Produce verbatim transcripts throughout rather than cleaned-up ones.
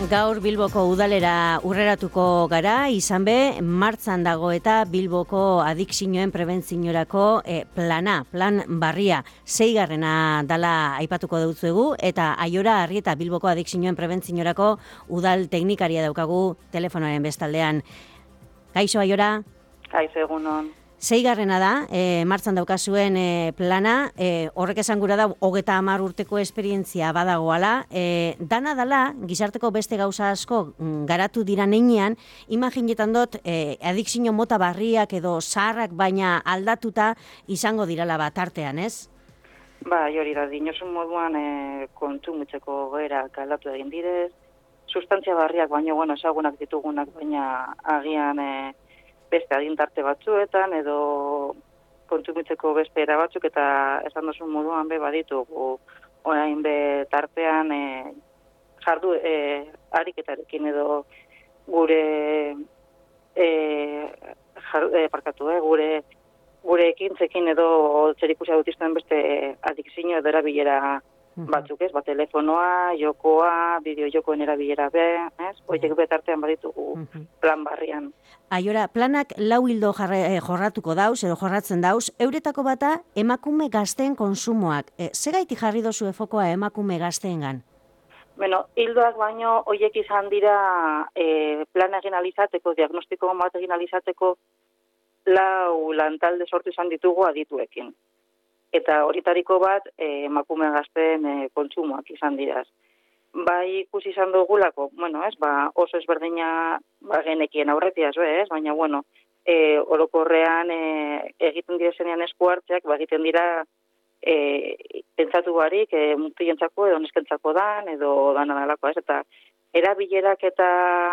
Gaur Bilboko udalera urreratuko gara, izan be, martzan dago eta Bilboko adikzioen prebentziorako e, plana, plan barria, seigarrena dala aipatuko dutzuegu, eta Aiora Arrieta Bilboko adikzioen prebentziorako udal teknikaria daukagu telefonoaren bestaldean. Kaixo, Aiora? Kaixo, egunon. Seigarrena da, e, martzan daukazuen e, plana, e, horrek esan gura da, hogeta hamar urteko esperientzia badagoala, e, dana dala, gizarteko beste gauza asko mm, garatu dira neinean, imaginetan dut, e, adikzio mota barriak edo zaharrak baina aldatuta izango dirala bat artean, ez? Ba, hori da, dinosun moduan e, kontsumitzeko goerak aldatu egin direz, sustantzia barriak baina, bueno, esagunak ditugunak, baina agian e, beste adintarte batzuetan edo kontsumitzeko beste era batzuk eta esan duzun moduan be baditugu orain be tartean e, jardu e, ariketarekin edo gure e, jar, e, parkatu, e, gure gure ekintzekin edo zerikusia dutizten beste adikzio edo erabilera batzuk, ez? Ba, telefonoa, jokoa, bideo jokoen erabilera be, ez? Hoiek betartean baditugu plan barrian. Aiora, planak lau hildo jarre, jorratuko dauz, edo jorratzen dauz, euretako bata emakume gazteen konsumoak. E, Zegaitik jarri dozu efokoa emakume gazteengan? Bueno, hildoak baino hoiek izan dira e, plan egin alizateko, diagnostiko bat egin alizateko lau lantalde sortu izan ditugu adituekin. Eta horitariko bat eh, emakume gazteen eh, kontsumoak izan diraz. Bai ikusi izan dugulako, bueno, ez, ba, oso ezberdina ba, genekien aurretiaz, be, ez, baina, bueno, e, orokorrean e, egiten direzenean esku hartzeak, ba, egiten dira e, pentsatu barik, e, mutientzako edo neskentzako dan, edo dan analako, ez, eta erabilerak eta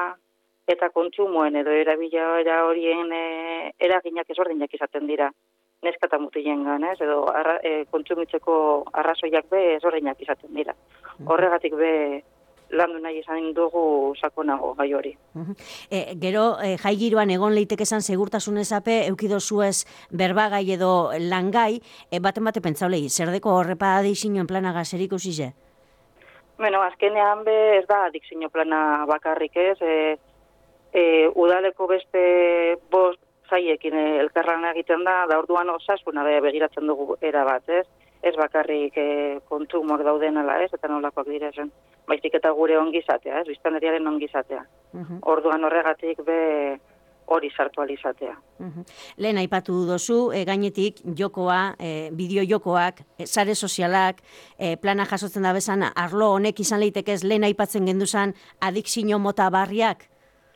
eta kontsumoen edo erabilera horien e, eraginak ezberdinak izaten dira. Neska eta mutilen ganez, edo arra, e, kontsumitzeko arrazoiak be ezberdinak izaten dira. Horregatik be landu nahi izan dugu sakonago gai hori. E, gero, e, jai giroan egon leiteke esan segurtasun ezape, eukido zuez berbagai edo langai, e, baten bate pentsaulei, zer deko horrepa adikzioen planaga zer ikusi ze? Bueno, azkenean be ez da adikzio plana bakarrik ez, e, e, udaleko beste bost zaiekin elkarlan egiten da, da orduan osasuna begiratzen dugu era bat, ez? Ez bakarrik e, kontsumoak dauden ala, ez? Eta nolakoak direzen. Baizik eta gure ongizatea, ez? Biztanleriaren ongizatea. Uh-huh. Orduan horregatik be hori sartu alizatea. Uh-huh. Lehen aipatu dozu, e, gainetik jokoa, e, bideo jokoak, e, sare sozialak, e, plana jasotzen da bezan, arlo honek izan leitekez lehen aipatzen genduzan adikzio mota barriak?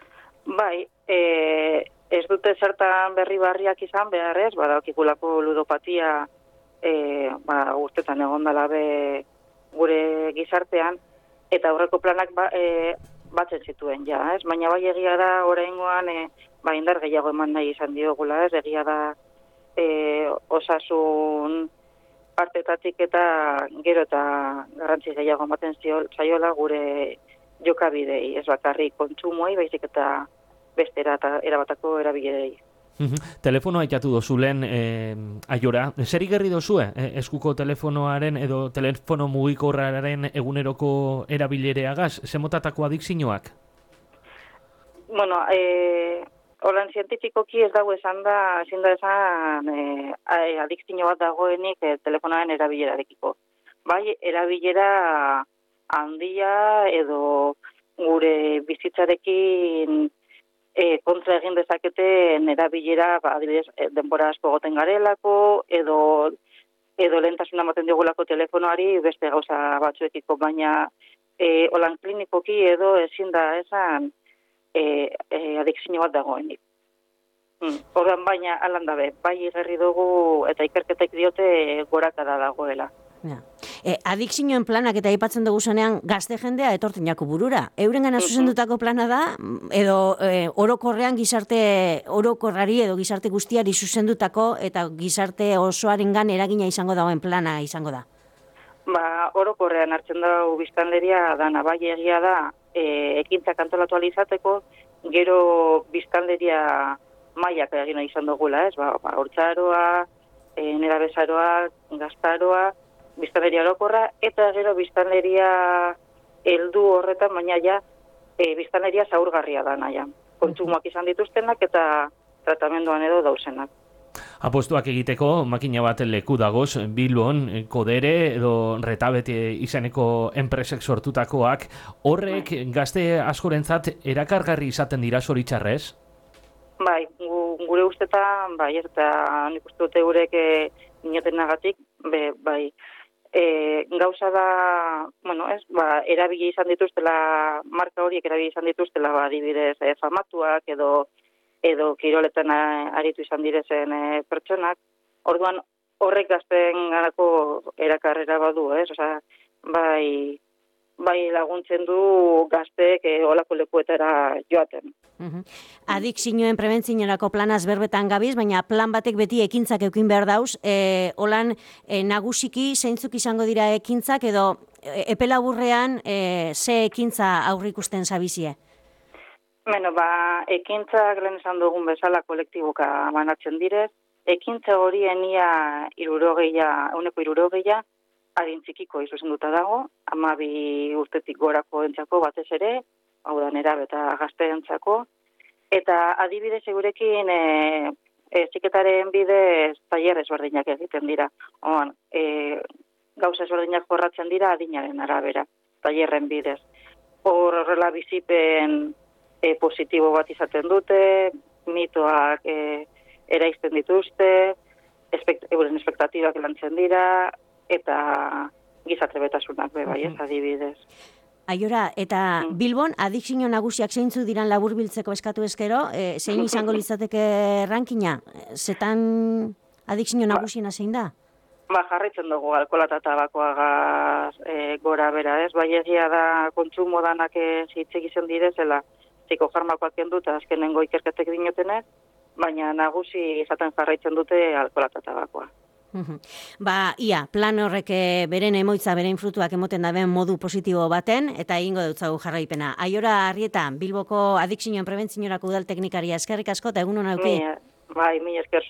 Bai, e, ez dute zertan berri barriak izan beharrez, badakikulako ludopatia e, ba, urtetan egondala be gure gizartean, eta aurreko planak ba, e, batzen zituen, ja, ez? Baina bai egia da oraingoan e, ba, indar gehiago eman nahi izan diogula, ez? Egia da e, osasun partetatik eta gero eta garrantzi gehiago ematen zaiola gure jokabidei, ez bakarrik kontsumoei, baizik eta beste erabatako erabilerei. Telefonoa aitatu dozu lehen, eh, Aiora, zer igerri dozue eh, eskuko telefonoaren edo telefono mugikorraren eguneroko erabilereagaz, zemotatako adikzioak? Bueno, eh, holan zientifikoki ez dago esan da, ezin da esan eh, adikzio bat dagoenik eh, telefonoaren erabilerarekiko. Bai, erabilera handia edo gure bizitzarekin E, kontra egin dezaketen erabilera, ba, adibidez, denbora asko goten garelako, edo, edo lehentasuna ematen diogulako telefonoari beste gauza batzuekiko, baina e, holan klinikoki edo ezin da esan e, e, adikzio bat dagoenik. Hmm. Ordan baina alan dabe, bai igerri dugu eta ikerketek diote gorakada dagoela. Ja. E, adikzioen planak eta aipatzen dugu zenean gazte jendea etortzen jako burura. Euren gana zuzendutako plana da, edo e, orokorrean gizarte orokorrari edo gizarte guztiari zuzendutako eta gizarte osoarengan eragina izango dagoen plana izango da? Ba, orokorrean hartzen dago biztanleria dana, bai egia da, e, ekintzak antolatu alizateko, gero biztanleria mailak egin izan dugula, ez? Ba, ba, hortzaroa, e, nerabezaroa, gaztaroa, biztanleria orokorra, eta gero biztanleria heldu horretan, baina ja e, biztanleria zaurgarria da naia. Kontsumoak izan dituztenak eta tratamenduan edo dausenak. Apostuak egiteko makina bat leku dagoz, Bilbon, Kodere edo Retabet izeneko enpresek sortutakoak, horrek gazte askorentzat erakargarri izaten dira zoritxarrez? Bai, gu, gure ustetan, bai, eta nik uste dute gurek e, inotenagatik, be, bai, e, gauza da, bueno, ez, ba, erabili izan dituztela, marka horiek erabili izan dituztela, ba, adibidez, e, famatuak edo edo kiroletan aritu izan direzen e, pertsonak. Orduan, horrek gazten ganako erakarrera badu, ez? Osea, bai, bai laguntzen du gazteek e, olako lekuetara joaten. Uhum. Adikzioen prebentziorako planaz berbetan gabiz, baina plan batek beti ekintzak eukin behar dauz, e, holan e, nagusiki zeintzuk izango dira ekintzak edo e, epelaburrean e, ze ekintza aurrikusten zabizie? Bueno, ba, ekintzak lehen esan dugun bezala kolektiboka banatzen direz, ekintza horien ia irurogeia, euneko irurogeia, adin txikiko izuzenduta dago, hamabi urtetik gorako entzako batez ere, hau da nerabe eta gazteentzako, eta adibidez segurekin e, e, ziketaren bidez tailer ezberdinak egiten dira. Oan, e, gauza ezberdinak jorratzen dira adinaren arabera, tailerren bidez. Horrela bizipen e, positibo bat izaten dute, mitoak e, eraizten dituzte, espekt, euren espektatibak lantzen dira, eta gizatrebetasunak be bai, ez adibidez. Aiora, eta Bilbon adikzio nagusiak zeintzu diran laburbiltzeko eskatu ezkero, e, zein izango litzateke rankina? Zetan adikzio nagusiena zein da? Ba, jarraitzen dugu alkohola eta tabakoagaz e, gora bera, ez? Bai egia da kontsumo danak zitzek izan direzela, psikofarmakoak kenduta azkenengo ikerketek dinotenek, baina nagusi izaten jarraitzen dute alkohola eta tabakoa. Ba, ia, plan horrek beren emoitza, beren frutuak emoten daben modu positibo baten, eta egingo dutzagu jarraipena. Aiora Arrieta, Bilboko adikzioen prebentziorako udal teknikaria, eskerrik asko, eta egun hona auki. Bai, mi esker